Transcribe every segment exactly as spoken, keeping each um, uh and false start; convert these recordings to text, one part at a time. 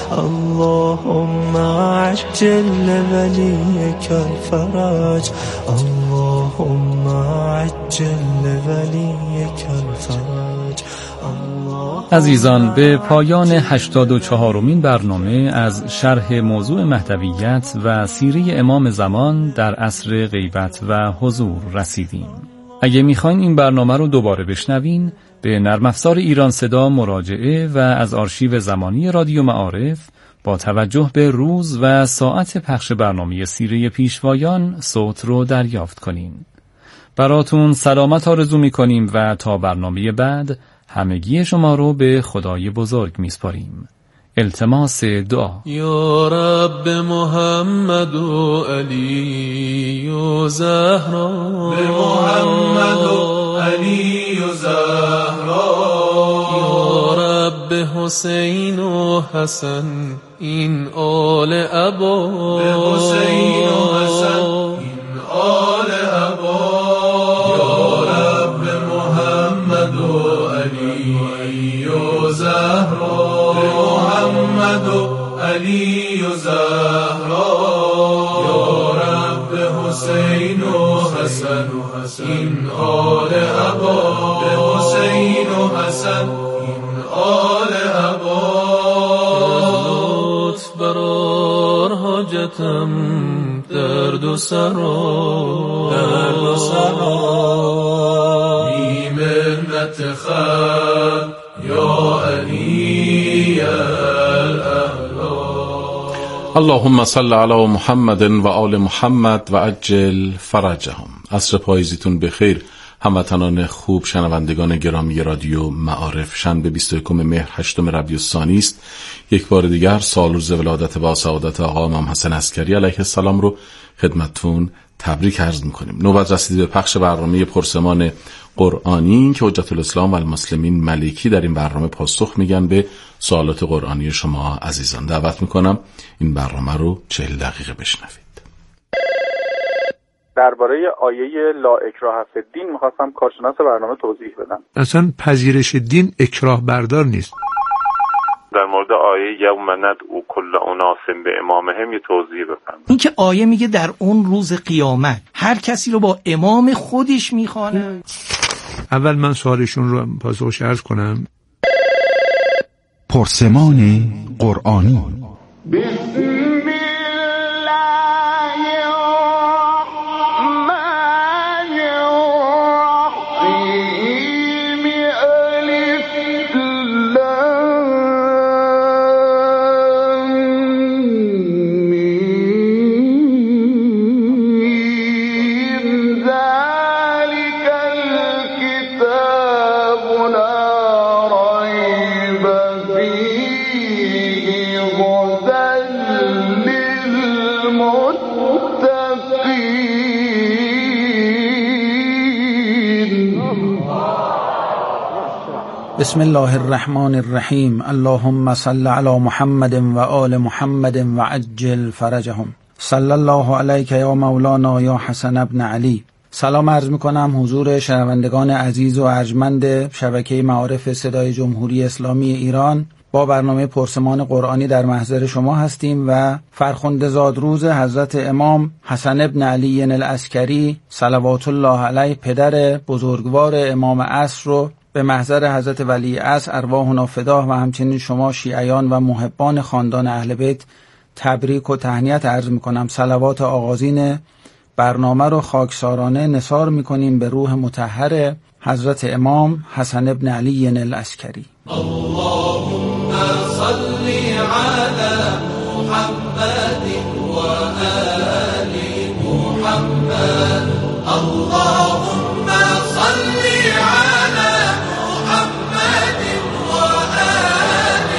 اللهم عجل لوليك الفرج اللهم عجل لوليك الفرج. عزیزان، به پایان هشتاد و چهارمین برنامه از شرح موضوع مهدویت و سیره امام زمان در عصر غیبت و حضور رسیدیم. اگه میخواین این برنامه رو دوباره بشنوین، به نرم افزار ایران صدا مراجعه و از آرشیو زمانی رادیو معارف با توجه به روز و ساعت پخش برنامه سیره پیشوایان صوت رو دریافت کنین. براتون سلامت آرزو میکنیم و تا برنامه بعد همگی شما رو به خدای بزرگ میسپاریم. التماس دعا. یا رب محمد و علی و زهرا، به محمد و علی و زهرا. یا رب حسین و حسن این آل ابا، به حسین و حسن این آل ابا. یا رب محمد و علی و زهرا، به محمد و علی و زهرا. یا رب حسین و حسن این آل ابا، به حسین و حسن این آل ابا. لطف برار حاجتم درد و سرا، درد و سرا. بی منت خلق یا علی اللهم صل علی محمد و آل محمد و عجل فرجهم. عصر پاییزیتون بخیر هموطنان خوب، شنوندگان گرامی رادیو معارف. شنبه بیست و یکم مهر هشتم ربیع الثانی است. یک بار دیگر سال روز ولادت با سعادت آقا امام حسن عسکری علیه السلام رو خدمتتون تبریک عرض می‌کنیم. نوبت رسید به پخش برنامه پرسمان قرآنی که حجت الاسلام و المسلمین ملکی در این برنامه پاسخ میگن به سوالات قرآنی شما عزیزان. دعوت میکنم این برنامه رو چهل دقیقه بشنوید. درباره آیه لا اکراه فی الدین میخواستم کارشناس برنامه توضیح بدم. اصلا پذیرش دین اکراه بردار نیست. در مورد آیه یوم ندعو کل اناس به امامهم یه توضیح بفرمایید. این که آیه میگه در اون روز قیامت هر کسی رو با امام خودش میخوانه. اول من سوالشون رو پاسخش عرض کنم. پرسمان قرآنی. بسم الله الرحمن الرحیم. اللهم صل علی محمد و آل محمد و عجل فرجهم. صلی الله علیک یا مولانا یا حسن ابن علی. سلام عرض میکنم حضور شنوندگان عزیز و ارجمند شبکه معارف صدای جمهوری اسلامی ایران. با برنامه پرسمان قرآنی در محضر شما هستیم و فرخنده زادروز حضرت امام حسن ابن علی العسکری صلوات الله علیه، پدر بزرگوار امام عصر، رو به محضر حضرت ولی عصر ارواحنا فداه و همچنین شما شیعیان و محبان خاندان اهل بیت تبریک و تهنیت عرض میکنم. صلوات آغازین برنامه رو خاکسارانه نثار میکنیم به روح مطهر حضرت امام حسن ابن علی العسکری. اللهم صل علی محمد و آل محمد. اللهم صل علی محمد و آل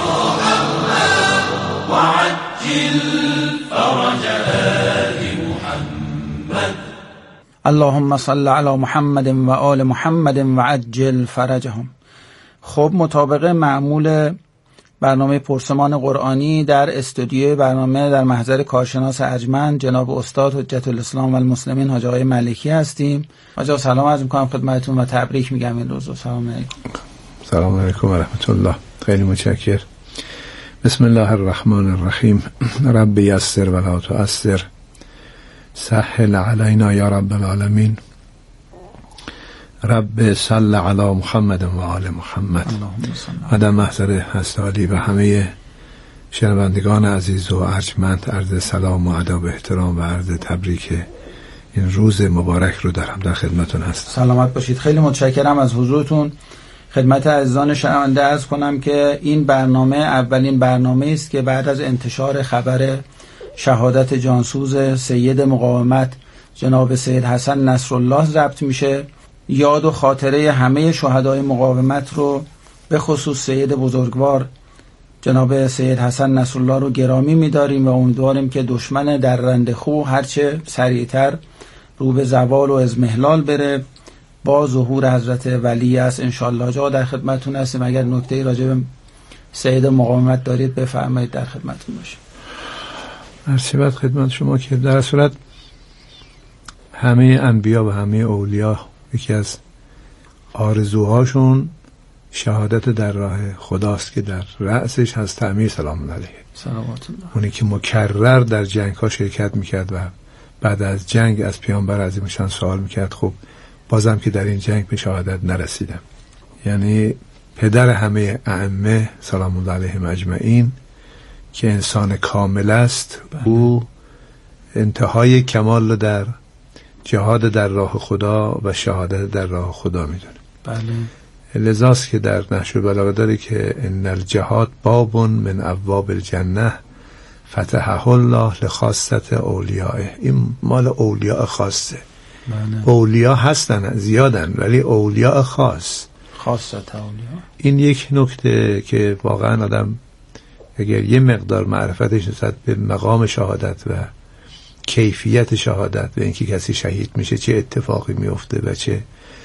محمد و عجل فرج آل محمد. اللهم صل علی محمد و آل محمد و عجل فرجهم. خب مطابق معمول برنامه پرسمان قرآنی در استودیوی برنامه در محضر کارشناس ارجمند جناب استاد حجت الاسلام و المسلمین حاج آقای ملکی هستیم. حاج آقا سلام عرض می‌کنم خدمتتون و تبریک میگم این روز. سلام علیکم. سلام علیکم و رحمت الله. خیلی متشکرم. بسم الله الرحمن الرحیم. رب یسر ولا تعسر، سهل علینا یا رب العالمین. رب صل علی محمد و آل محمد. آدم محضر هستالی و همه شنوندگان عزیز و ارجمند عرض سلام و ادب و احترام و عرض تبریک این روز مبارک رو دارم، در خدمتون هستم. سلامت باشید. خیلی متشکرم از حضورتون. خدمت عزیزان شنونده عرض کنم که این برنامه اولین برنامه است که بعد از انتشار خبر شهادت جانسوز سید مقاومت جناب سید حسن نصرالله ضبط میشه. یاد و خاطره همه شهدای مقاومت رو به خصوص سید بزرگوار جناب سید حسن نصرالله رو گرامی می‌داریم و امیدواریم که دشمن درنده خو هرچه سریعتر رو به زوال و اضمحلال بره با ظهور حضرت ولی است انشالله. جا در خدمتتون هستیم. اگر نکته‌ای راجع به سید مقاومت دارید بفرمایید، در خدمتتون باشیم. مرحبا خدمت شما. که در صورت همه انبیا و همه اولیا یکی از آرزوهاشون شهادت در راه خداست که در رأسش هست تعمیر سلام الله علیه. صلوات الله. اونی که مکرر در جنگ ها شرکت میکرد و بعد از جنگ از پیامبر عظیمشان سوال میکرد خب بازم که در این جنگ به شهادت نرسیدم. یعنی پدر همه ائمه سلام الله علیهم اجمعین که انسان کامل است، بله. او انتهای کمال رو در جهاد در راه خدا و شهادت در راه خدا میدونه. بله. لذاست که در نهج البلاغه داره که ان الجهاد باب من ابواب الجنه فتحه الله لخاصه اولیائه. این مال اولیاء خاصه. بله. اولیاء هستن زیادن ولی اولیاء خاص خاصه اولیاء. این یک نکته که واقعا آدم اگر یه مقدار معرفتش نسبت به مقام شهادت و کیفیت شهادت و اینکه کسی شهید میشه چه اتفاقی میفته و چه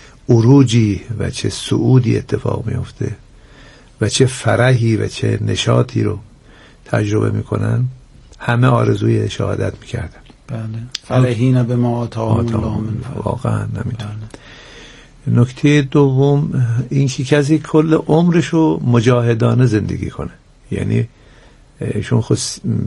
عروجی و چه صعودی اتفاق میفته و چه فرحی و چه نشاطی رو تجربه میکنن، همه آرزوی شهادت میکردن. بله. فرحین به ما آتاهم الله من فضله. واقعا نمیتونه. بله. نکته دوم این که کسی کل عمرش رو مجاهدانه زندگی کنه، یعنی ایشون خود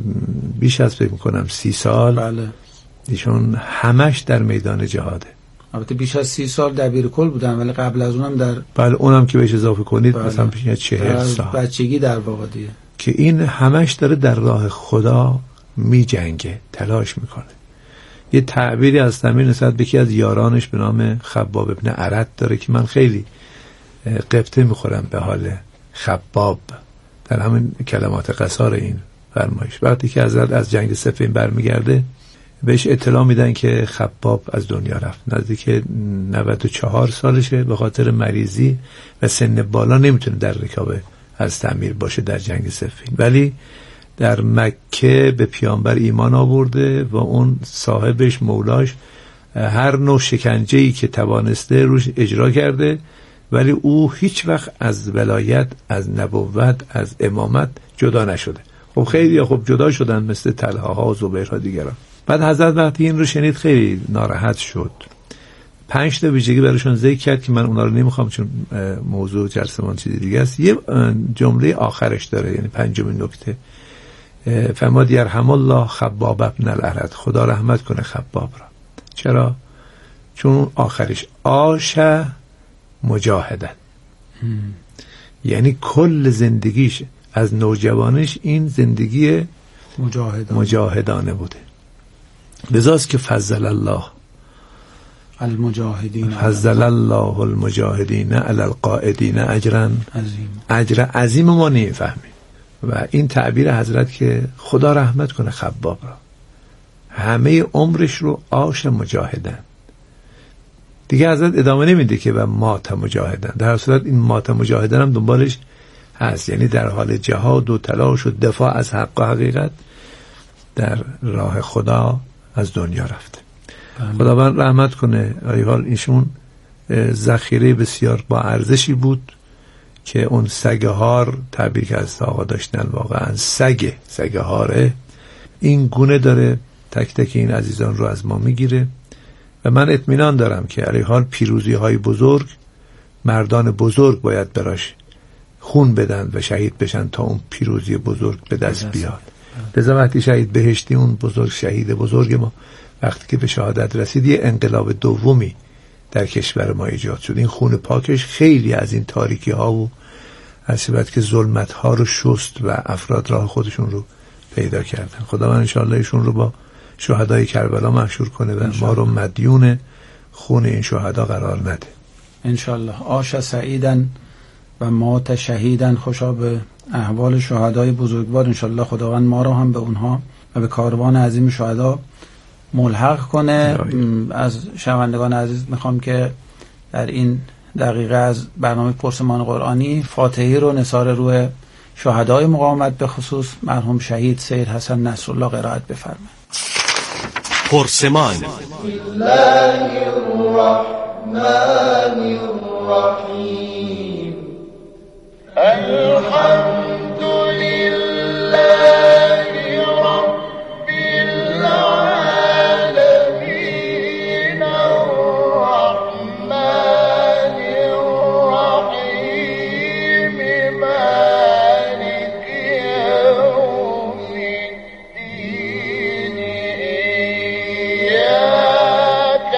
بیش از فکر میکنم سی سال بله. ایشون همش در میدان جهاده. البته بیش از سی سال دبیر کل بودن ولی قبل از اونم در بله اونم که بهش اضافه کنید بله. مثلا پیش از چهل سال بچگی در واقع دیگه که این همش داره در راه خدا می جنگه، تلاش میکنه. یه تعبیری از تمین نسبت به یکی از یارانش به نام خباب ابن ارد داره که من خیلی قبطه میخورم به حال خباب در همین کلمات قصار این فرمایش. وقتی که حضرت از جنگ صفین برمیگرده بهش اطلاع میدن که خباب از دنیا رفت. نزدیک نود و چهار سالشه، به خاطر مریضی و سن بالا نمیتونه در رکاب از تعمیر باشه در جنگ صفین، ولی در مکه به پیامبر ایمان آورده و اون صاحبش مولاش هر نوع شکنجه‌ای که توانسته روش اجرا کرده، ولی او هیچ وقت از ولایت، از نبوت، از امامت جدا نشده. خب خیلی خب جدا شدن مثل طلحه ها و زبیر ها دیگران. بعد حضرت وقتی این رو شنید خیلی ناراحت شد. پنج تا ویژگی براشون ذکر کرد که من اونا رو نمیخوام چون موضوع جلسه‌مان چیز دیگه است. یه جمله آخرش داره، یعنی پنجمین نکته، فرمود یرحم الله خباب ابن الارد، خدا رحمت کنه خباب را. چرا؟ چون آخرش آشه مجاهدن، یعنی کل زندگیش از نوجوانش این زندگی مجاهدانه, مجاهدانه بوده. لذاست که فضل الله المجاهدین فضل الله المجاهدین علی القاعدین اجرا عظیم. اجر عظیم ما نمیفهمیم و این تعبیر حضرت که خدا رحمت کنه خباب را، همه عمرش رو آش مجاهدن. دیگه حضرت ادامه نمیده که و مات مجاهدن، در صورت این مات مجاهدن هم دنبالش هست، یعنی در حال جهاد و تلاش و دفاع از حق و حقیقت در راه خدا از دنیا رفته. خداوند رحمت کنه. حال ایشون ذخیره بسیار با ارزشی بود که اون سگهار تعبیر که از آقا داشتن واقعا سگه سگهاره این گونه داره تک تک این عزیزان رو از ما میگیره و من اطمینان دارم که علی حال پیروزی های بزرگ مردان بزرگ باید براش خون بدن و شهید بشن تا اون پیروزی بزرگ به دست بیاد. لذا وقتی شهید بهشتی، اون بزرگ شهید بزرگ ما، وقتی که به شهادت رسید، یه انقلاب دومی در کشور ما ایجاد شد. این خون پاکش خیلی از این تاریکی ها و از صورت که ظلمت ها رو شست و افراد راه خودشون رو پیدا کردن. خدا من انشاءالله ایشون رو با شهدای کربلا محشور کنه و ما رو مدیون خون این شهدا قرار نده انشاءالله. عاش سعیدن و مات شهیدن. خوشا به احوال شهدای بزرگوار. انشاءالله خداوند ما رو هم به اونها و به کاروان عظیم شهدا ملحق کنه. از شنوندگان عزیز میخوام که در این دقیقه از برنامه پرسمان قرآنی فاتحه رو نثار روح شهدای مقاومت به خصوص مرحوم شهید سید حسن نصرالله قرائت بفرمایید. پرسمان. الله الرحمن الرحیم. الحمد لله رب العالمین الرحمن الرحیم مالک یوم الدین ایاک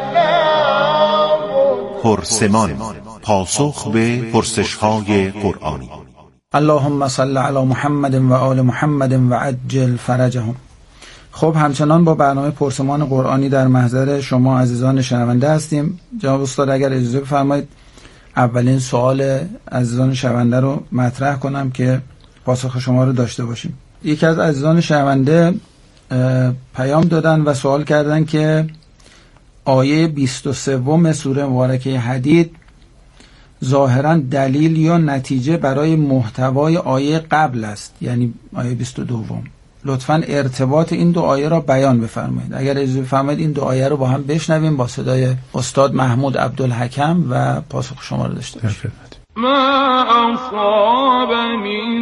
نعبد. پرسمان، پاسخ به پرسش‌های قرآنی. اللهم صل علی محمد و آل محمد و عجل فرجهم. خب همچنان با برنامه پرسمان قرآنی در محضر شما عزیزان شنونده هستیم. جناب استاد اگر اجازه بفرمایید اولین سوال عزیزان شنونده رو مطرح کنم که پاسخ شما رو داشته باشیم. یکی از عزیزان شنونده پیام دادن و سوال کردن که آیه بیست و سوم سوره مبارکه حدید ظاهراً دلیل یا نتیجه برای محتوای آیه قبل است، یعنی آیه بیست و دو. لطفاً ارتباط این دو آیه را بیان بفرمایید. اگر اجازه بفرمایید این دو آیه رو با هم بشنویم با صدای استاد محمود عبدالحکم و پاسخ شما رو داشته باشیم. ما اصاب من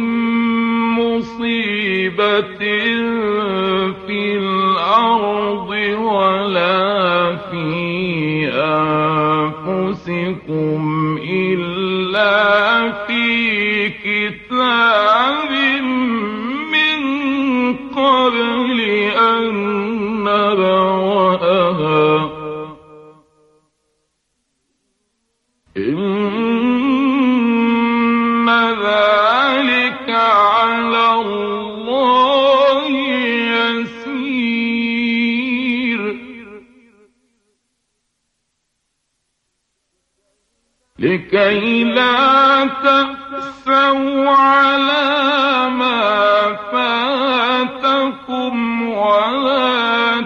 مصیبت فی الارض ولا فی انفسکم الا فی کتاب من قبل ان نبرأها ان ذلك على الله يسير لكي لا تأسوا على ما فاتكم ولا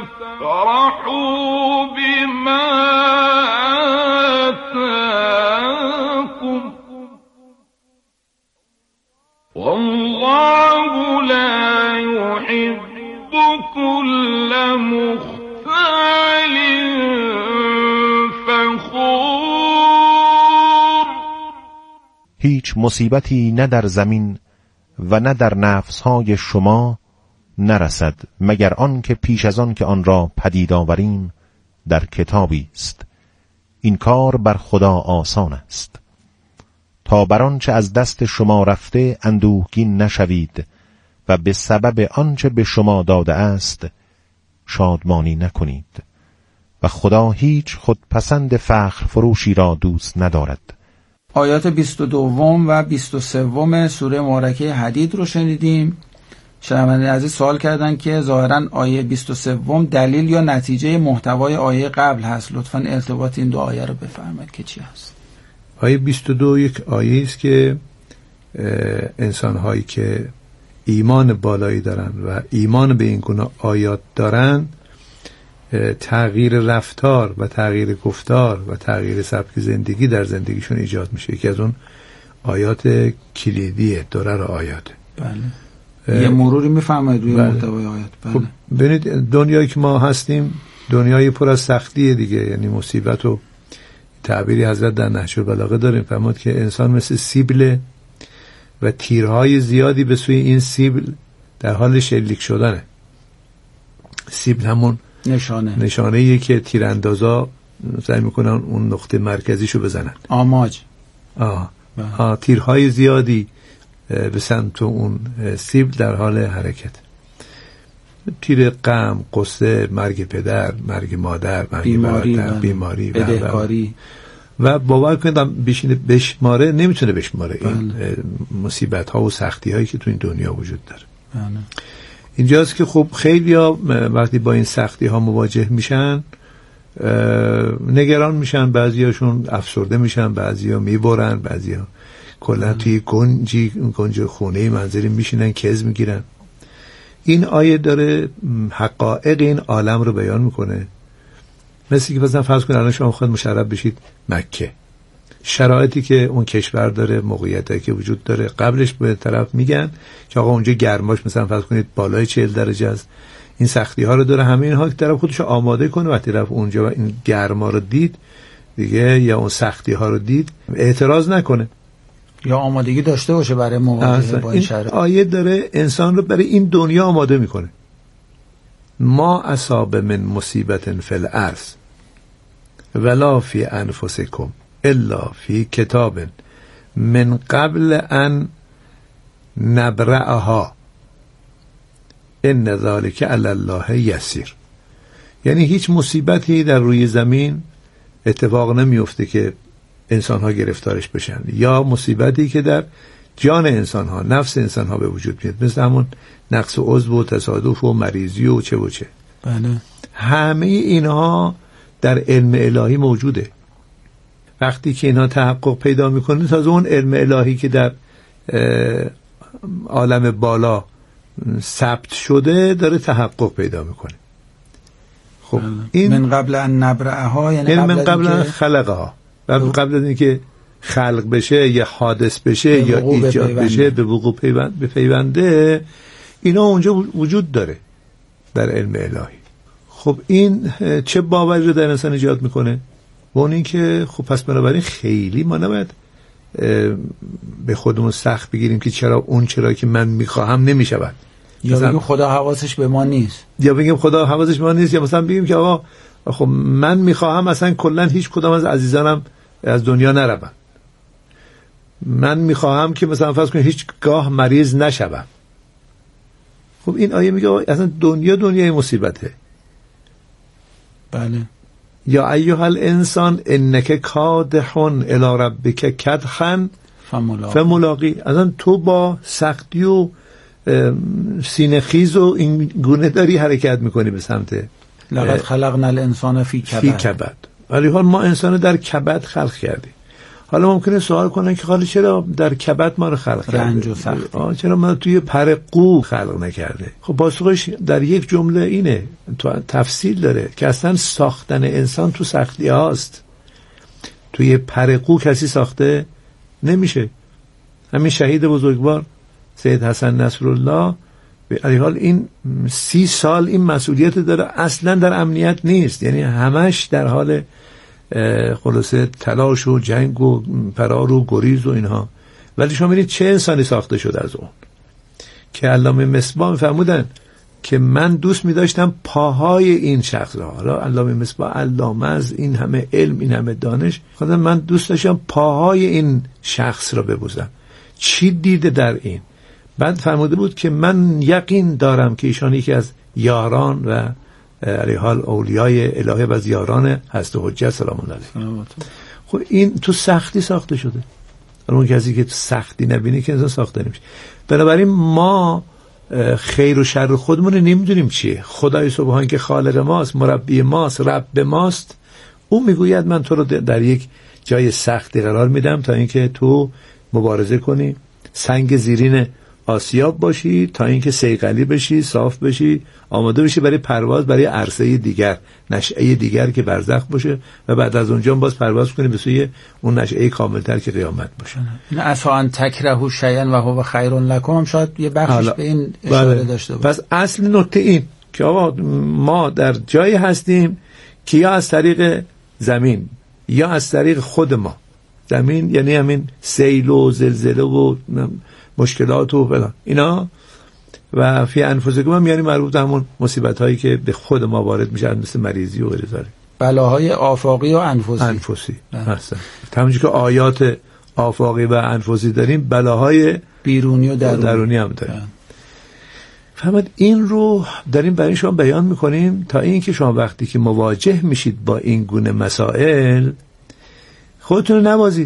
تفرحوا بما آتاكم والله لا يحب كل مختال فخور. هیچ مصیبتی نه در زمین و نه در نفسهای شما نرسد مگر آن که پیش از آن که آن را پدید آوریم در کتابی است. این کار بر خدا آسان است. تا بر آنچه از دست شما رفته اندوهگین نشوید و به سبب آنچه به شما داده است شادمانی نکنید و خدا هیچ خودپسند فخر فروشی را دوست ندارد. آیات بیست و دو و بیست و سه سوره مبارکه حدید رو شنیدیم. شنونده عزیز سوال کردن که ظاهراً آیه بیست و سه دلیل یا نتیجه محتوای آیه قبل هست. لطفاً ارتباط این دو آیه رو بفرمایید که چی هست. آیه بیست و دو یک آیه است که انسان‌هایی که ایمان بالایی دارن و ایمان به این گونه آیات دارن تغییر رفتار و تغییر گفتار و تغییر سبک زندگی در زندگیشون ایجاد میشه. یکی از اون آیات کلیدیه درر آیات. بله. یه مروری میفرمایید روی محتوای آیات. بله. خب ببینید دنیایی که ما هستیم دنیای پر از سختیه دیگه، یعنی مصیبت و تعبیری حضرت در نهج البلاغه داریم فرمود که انسان مثل سیبل و تیرهای زیادی به سوی این سیبل در حال شلیک شدنه. سیبل همون نشانه نشانه‌ایه که تیراندازا سعی میکنن اون نقطه مرکزیشو بزنن. آماج. آه تیرهای زیادی به سمت اون سیبل در حال حرکت. تیر غم، قصه، مرگ پدر، مرگ مادر، مرگ بیماری برادر، بیماری، بدهکاری و باور کنید بشینه بشماره نمیتونه بشماره این مصیبت ها و سختی هایی که تو این دنیا وجود داره. بله. اینجاست که خب خیلی ها وقتی با این سختی ها مواجه میشن نگران میشن، بعضی هاشون افسرده میشن، بعضی ها میبرن، بعضی ها کلا توی گنجی گنج خونه منزلی میشینن کز میگیرن. این آیه داره حقایق این عالم رو بیان میکنه. مثل که مثلا فرض کنید الان شما خود مشرف بشید مکه، شرایطی که اون کشور داره، موقعیتی که وجود داره، قبلش به طرف میگن که آقا اونجا گرماش مثلا فرض کنید بالای چهل درجه است، این سختی ها رو داره، همه اینها که طرف خودش آماده کنه وقتی طرف اونجا و این گرما رو دید دیگه یا اون سختی ها رو دید اعتراض نکنه یا آمادگی داشته باشه برای مواجهه با این شرایط. آیه داره انسان رو برای این دنیا آماده میکنه. ما اصاب من مصیبت فی الارض ولا فی انفسکم الا فی کتاب من قبل ان نبرأها ان ذلک علی الله یسیر. یعنی هیچ مصیبتی در روی زمین اتفاق نمیفته که انسان ها گرفتارش بشن، یا مصیبتی که در جان انسان ها، نفس انسان ها به وجود میاد، مثل همون نقص عضو و تصادف و مریضی و چه و چه. بله. همه اینها در علم الهی موجوده. وقتی که اینها تحقق پیدا میکنه تازه اون علم الهی که در عالم بالا ثبت شده داره تحقق پیدا میکنه. خب این من قبل ان نبرأها یعنی من قبل ان خلقها، قبل از اینکه خلق بشه یا حادث بشه یا ایجاد بشه به وقوع پیوند به پیونده، اینا اونجا وجود داره در علم الهی. خب این چه باوری رو در انسان ایجاد میکنه؟ و اون این که خب پس بنابراین خیلی ما نباید به خودمون سخت بگیریم که چرا اون چرا که من میخواهم نمیشود، یا بگیم خدا حواسش به ما نیست، یا بگیم خدا حواسش به ما نیست، یا مثلا بگیم که آقا خب من میخواهم اصلا کلا هیچ کدام از عزیزانم از دنیا نروم، من میخواهم که مثلا فرض کنید هیچ گاه مریض نشوم. خب این آیه میگه اصلا دنیا دنیای مصیبته. بله. یا ایها الانسان انک کادح الی ربک کدحا فملاقی. اصلا تو با سختی و سینه خیز و این گونه داری حرکت میکنی به سمت لقد خلقنا الانسان فی کبد. فی کبد. ولی حال ما انسان در کبد خلق کردیم. حالا ممکنه سوال کنن که حالا چرا در کبد ما رو خلق کرده؟ رنج و سختی. چرا ما توی پر قو خلق نکرده؟ خب پاسخش در یک جمله اینه، تو تفصیل داره که اصلا ساختن انسان تو سختی هاست. توی پر قو کسی ساخته نمیشه. همین شهید بزرگوار سید حسن نصرالله به علی حال این سی سال این مسئولیت داره، اصلا در امنیت نیست، یعنی همش در حال خلاصه تلاش و جنگ و فرار و گریز و اینها. ولی شما می‌بینید چه انسانی ساخته شده از اون که علامه مصباح می‌فرمودن که من دوست می‌داشتم پاهای این شخص را، حالا علامه مصباح علامه از این همه علم این همه دانش، خودم من دوست داشتم پاهای این شخص را ببوسم، چی دیده در این. بعد فرموده بود که من یقین دارم که ایشان یکی از یاران و علی حال اولیای الهی و از یاران هست و حجت سلام الله علیه. خب این تو سختی ساخته شده. اون کسی که تو سختی نبینه که انسان ساخته نمیشه. بنابراین ما خیر و شر خودمون نمیدونیم چیه. خدای سبحان که خالق ماست، مربی ماست، رب ماست، اون میگوید من تو رو در یک جای سختی قرار میدم تا اینکه تو مبارزه کنی، سنگ زیرین آسیاب باشی تا اینکه صیقلی بشی، صاف بشی، آماده بشی برای پرواز برای عرصه دیگر، نشأه دیگر که برزخ باشه و بعد از اونجا باز پرواز کنی به سوی اون نشأه کاملتر که قیامت باشه. این اصلا تکرهو شیئا و هو خیر لکم شاید یه بخشش به این اشاره بله. داشته باشه. پس اصل نکته این که آقا ما در جایی هستیم که یا از طریق زمین یا از طریق خود ما، زمین یعنی همین سیل و زلزله و مشکلات و فلان اینا، و فی انفسکم هم یعنی مربوط همون مصیبت هایی که به خود ما وارد میشن مثل مریضی و غیره، بلاهای آفاقی و انفسی انفسی هستن. همونجوری که آیات آفاقی و انفسی داریم، بلاهای بیرونی و درونی, درونی هم داریم. فهمید این رو داریم برای شما بیان میکنیم تا اینکه شما وقتی که مواجه میشید با این گونه مسائل خودتون رو نبازید.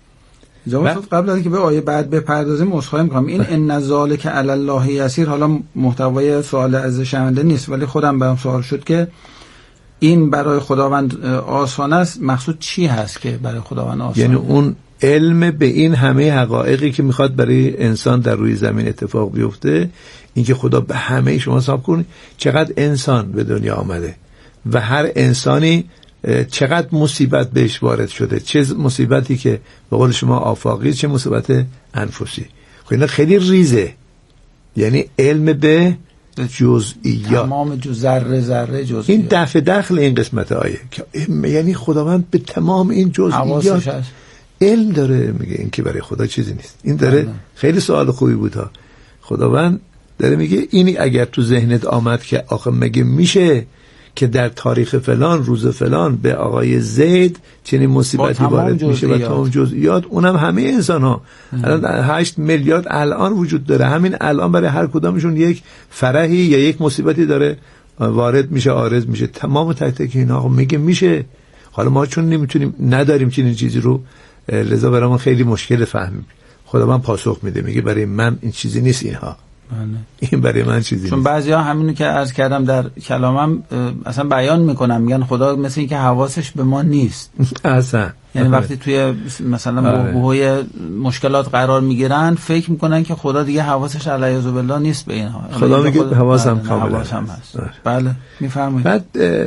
قبل از اینکه به آیه بعد بپردازیم عذرخواهی میکنم، این ان ذالک علی الله یسیر، حالا محتوای سوال از شنونده نیست ولی خودم برام سوال شد که این برای خداوند آسان است، مقصود چی هست که برای خداوند آسان؟ یعنی اون علم به این همه حقایقی که میخواد برای انسان در روی زمین اتفاق بیفته، اینکه خدا به همه شما حساب کنه چقدر انسان به دنیا آمده و هر انسانی چقدر مصیبت بهش وارد شده، چه مصیبتی که به قول شما آفاقی، چه مصیبت انفسی. خب اینا خیلی ریزه، یعنی علم به جزئیات، تمام جو ذره ذره جزئیات. این دفع دخل این قسمت آیه که یعنی خداوند به تمام این جزئیات علم داره. میگه این که برای خدا چیزی نیست. این داره خیلی سوال خوبی بود ها. خداوند داره میگه این اگر تو ذهنت آمد که آخه مگه میشه که در تاریخ فلان روز فلان به آقای زید چنین مصیبتی وارد میشه و تمام جزئیات، اونم همه انسان ها الان هشت میلیارد الان وجود داره، همین الان برای هر کدامشون یک فرحی یا یک مصیبتی داره وارد میشه، عارض میشه، تمام تک تک اینا میگه میشه. حالا ما چون نمیتونیم نداریم چنین چیزی رو، لذا برامون خیلی مشکل فهمیم. خدا من پاسخ میده، میگه برای من این چیزی نیست اینها. بله. این برای من چیزی چون نیست. بعضیا همینو که عرض کردم در کلامم اصلا بیان میکنم، میگن خدا مثل این که حواسش به ما نیست اصلا. یعنی وقتی توی مثلا بحبوحوی مشکلات قرار میگیرن فکر میکنن که خدا دیگه حواسش علیه بالله نیست به اینها. خدا میگه حواسم کاملا حواسم هست. بله میفرمایید. بعد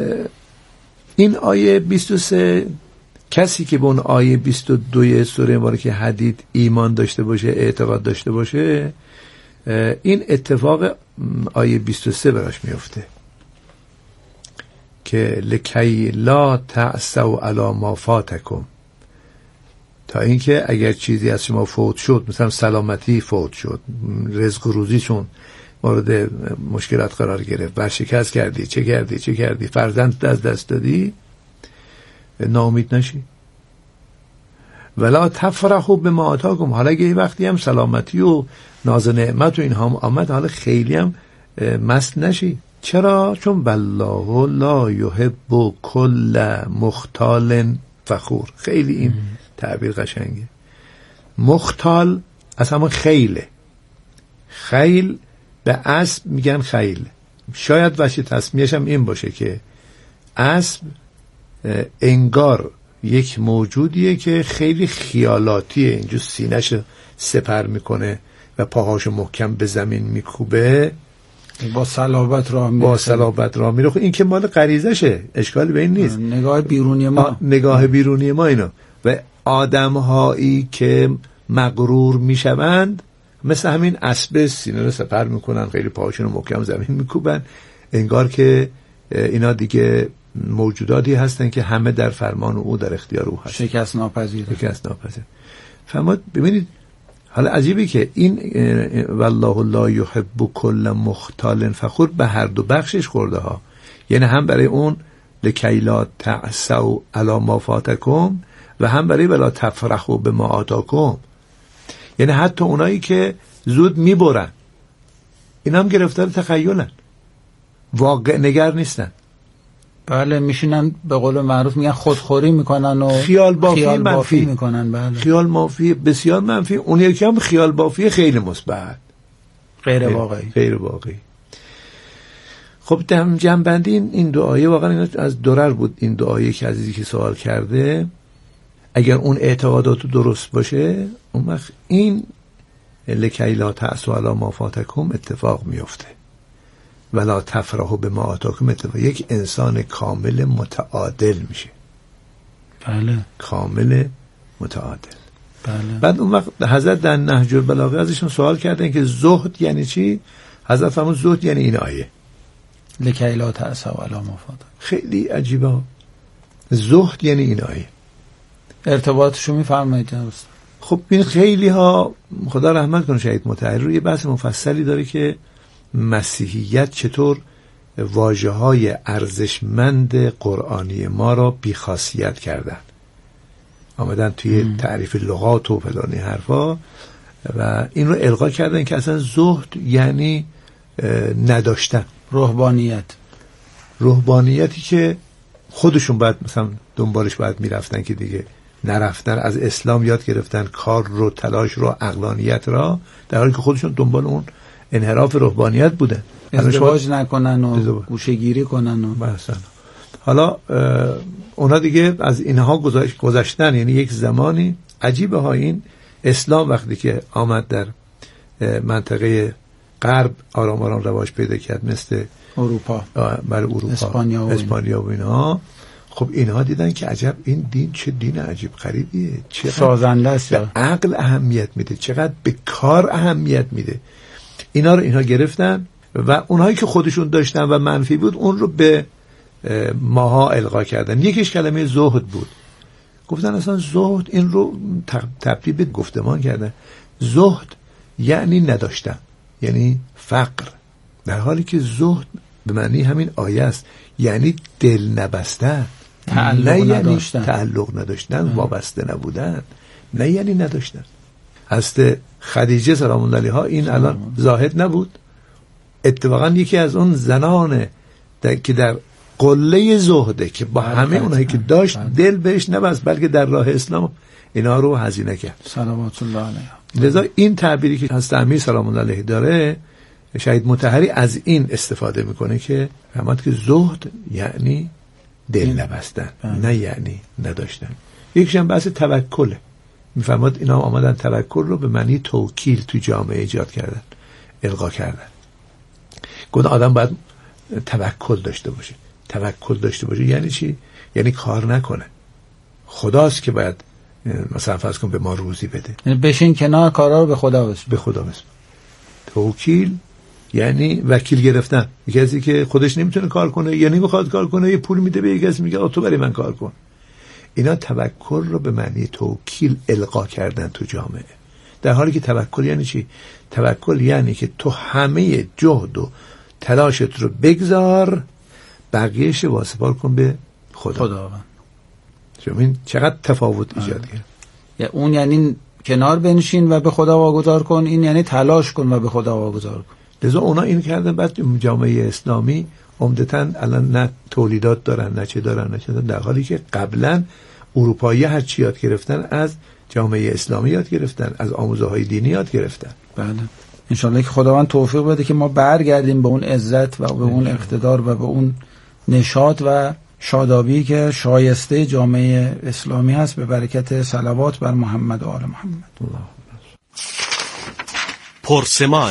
این آیه بیست و سه، کسی که به اون آیه بیست و دو سوره مبارکه حدید ایمان داشته باشه، اعتقاد داشته باشه، این اتفاق آیه بیست و سه براش میفته که لکی لا تعسوا علی ما فاتکم، تا اینکه اگر چیزی از شما فوت شد، مثلا سلامتی فوت شد، رزق و روزیشون مورد مشکلات قرار گرفت، ورشکست کردی، چه کردی چه کردی فرزند از دست دادی، ناامید نشی. ولا تفرحوا بما آتاکم، حالا اگه وقتی هم سلامتی و ناز نعمت و اینها هم آمد، حالا خیلی هم مست نشی. چرا؟ چون والله لا یحب کل مختال فخور. خیلی این تعبیر قشنگه. مختال اصلا خیله، خیل به اسب میگن خیل. شاید وجه تسمیه‌اش هم این باشه که اسب انگار یک موجودیه که خیلی خیالاتیه، اینجور سینه‌ش سپر میکنه و پاهاشو محکم به زمین میکوبه، با صلابت راه میره، با صلابت راه میره. این که مال غریزشه، اشکالی به این نیست. نگاه بیرونی ما، نگاه بیرونی ما اینا. و آدم‌هایی که مغرور میشوند مثل همین اسب سینه رو سپر میکنن، خیلی پاهاشون رو محکم زمین میکوبن، انگار که اینا دیگه موجوداتی هستن که همه در فرمان او، در اختیار او هست، شکست ناپذیر شکست ناپذیر. فرمود ببینید حالا عجیبه که این والله لا یحب کل مختال فخور به هر دو بخشش خورده ها، یعنی هم برای اون لکی لا تعسوا علی ما فاتکم و هم برای ولا تفرحوا بما آتاکم. یعنی حتی اونایی که زود میبرن، اینا هم گرفتار تخیلن، واقع نگر نیستن. بله، میشینن به قول معروف میگن خودخوری میکنن و خیال بافی, خیال منفی. بافی میکنن. بله، خیال بافی بسیار منفی. اون یکی هم خیال بافی خیلی مثبت، غیر واقعی غیر واقعی. خب دم جنبندی این دو آیه واقعا اینا از درر بود. این دو آیه که عزیزی که سوال کرده، اگر اون اعتقادات درست باشه، اون وقت این لکی لا تعسوا علی ما فاتکم اتفاق میفته، ولا تفرحوا بما آتاکم اتفاق. یک انسان کامل متعادل میشه. بله، کامل متعادل. بله. بعد اون وقت حضرت در نهج البلاغه ازشون سوال کردن که زهد یعنی چی؟ حضرت فرمود زهد یعنی این آیه لکی لا تعسوا علی ما فاتکم. خیلی عجیبه. زهد یعنی این آیه. ارتباطشو میفرمایید جناب؟ خب این خیلی ها، خدا رحمت کنه شهید مطهری، رو یه بحث مفصلی داره که مسیحیت چطور واژه‌های ارزشمند قرآنی ما را بیخاصیت کردن. آمدن توی ام. تعریف لغات و فلانی حرفا و این رو القا کردن که اصلا زهد یعنی نداشتن. روحانیت روحانیتی که خودشون باید مثلا دنبالش باید میرفتن که دیگه نرفتن، از اسلام یاد گرفتن کار رو، تلاش رو، عقلانیت را، در حالی که خودشون دنبال اون انحراف روحانیت بودن. ازدواج نکنن و گوشه‌گیری کنن و مثلا حالا اونا دیگه از اینها گذشتن. یعنی یک زمانی عجیبه ها این اسلام وقتی که آمد در منطقه غرب آرام آرام رواج پیدا کرد، مثل اروپا، بله اروپا، اسپانیا و, اسپانیا و اینها، خب اینها دیدن که عجب این دین چه دین عجیب غریبیه، چقدر سازنده است، به عقل اهمیت میده، چقدر به کار اهمیت میده. اینا رو اینها گرفتن و اونهایی که خودشون داشتن و منفی بود اون رو به ماها القا کردن. یکیش کلمه زهد بود. گفتن اصلا زهد، این رو تبدیل به گفتمان کردن. زهد یعنی نداشتن، یعنی فقر، در حالی که زهد به معنی همین آیه است، یعنی دل نبستن، تعلق نه یعنی نداشتن. تعلق نداشتن، وابسته نبودن، نه یعنی نداشتن. حضرت خدیجه سلام الله علیها این الان زاهد نبود، اتفاقا یکی از اون زنان که در قله زهده که با همه اونایی که داشت دل بهش نبست، بلکه در راه اسلام اینا رو هزینه کرد صلوات الله علیه. لذا این تعبیری که حضرت امیر سلام الله علیه داره، شهید مطهری از این استفاده میکنه که فهمد که زهد یعنی دل نبستن، نه یعنی نداشتن. یکیش هم بحث توکله. میفهمد اینا آمدن توکل رو به معنی توکیل تو جامعه ایجاد کردن، القا کردن. گفت آدم باید توکل داشته باشه. توکل داشته باشه یعنی چی؟ یعنی کار نکنه، خداست که باید مثلا فرض کن به ما روزی بده، یعنی بشین کنار، کارا رو به خدا بسپار. به خدا بسپار. توکیل یعنی وکیل گرفتن. یکی کسی که خودش نمیتونه کار کنه یا نمیخواد کار کنه، یه پول میده به یکی کسی میگه تو برای من کار کن. اینا توکل رو به معنی توکیل القا کردن تو جامعه، در حالی که توکل یعنی چی؟ توکل یعنی که تو همه جهد و تلاشت رو بگذار، بقیهش واسپار کن به خدا. خداوند. شما این چقدر تفاوت ایجاد کرد. یا اون یعنی کنار بنشین و به خدا واگذار کن، این یعنی تلاش کن و به خدا واگذار کن. لذا اونا این کردن. بعد جامعه اسلامی عمدتاً الان نه تولیدات دارن، نه چه دارن، نه چه دارن، در حالی که قبلا اروپایی هر چی یاد گرفتن از جامعه اسلامی یاد گرفتن، از آموزه‌های دینی یاد گرفتن. بله انشالله که خداوند توفیق بده که ما برگردیم به اون عزت و به اون اقتدار و به اون نشاط و شادابی که شایسته جامعه اسلامی هست، به برکت صلوات بر محمد و آل محمد. پرسمان.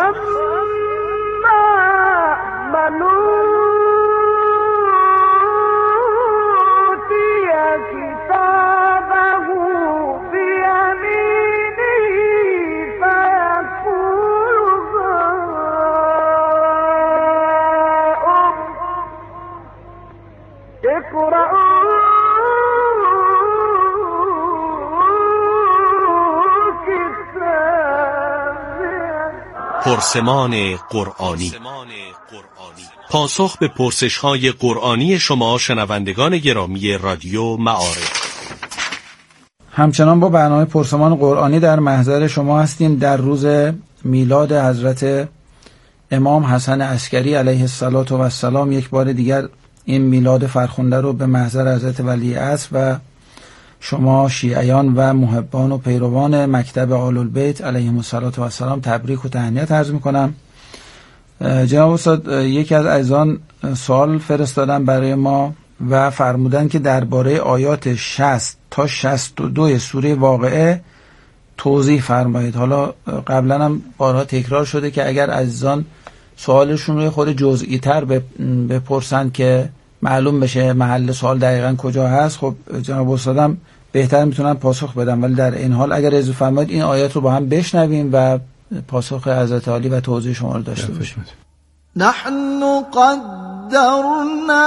پرسمان قرآنی. پاسخ به پرسش‌های قرآنی شما شنوندگان گرامی رادیو معارف. همچنان با برنامه پرسمان قرآنی در محضر شما هستیم. در روز میلاد حضرت امام حسن عسکری علیه السلام یک بار دیگر این میلاد فرخنده رو به محضر حضرت ولی عصر و شما شیعیان و محبان و پیروان مکتب آل البیت علیهم السلام تبریک و تهنیت عرض میکنم. جناب استاد، یکی از عزیزان سوال فرستادن برای ما و فرمودن که درباره آیات شصت تا شصت و دو سوره واقعه توضیح فرمایید. حالا قبلا هم بارها تکرار شده که اگر عزیزان سوالشون رو خود جزئی تر بپرسن که معلوم بشه محل سوال دقیقا کجا هست، خب جناب استادم بهتر میتونن پاسخ بدم، ولی در این حال اگر اجازه فرمایید این آیات رو با هم بشنویم و پاسخ حضرت عالی و توضیح شما رو داشته باشیم. نحن قدرنا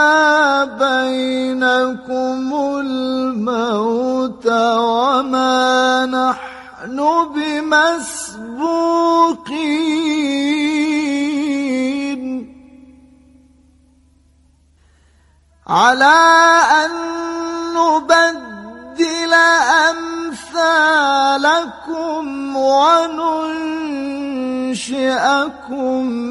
بينكم الموت وما نحن بمسبوقين على أن نبدل وننشئكم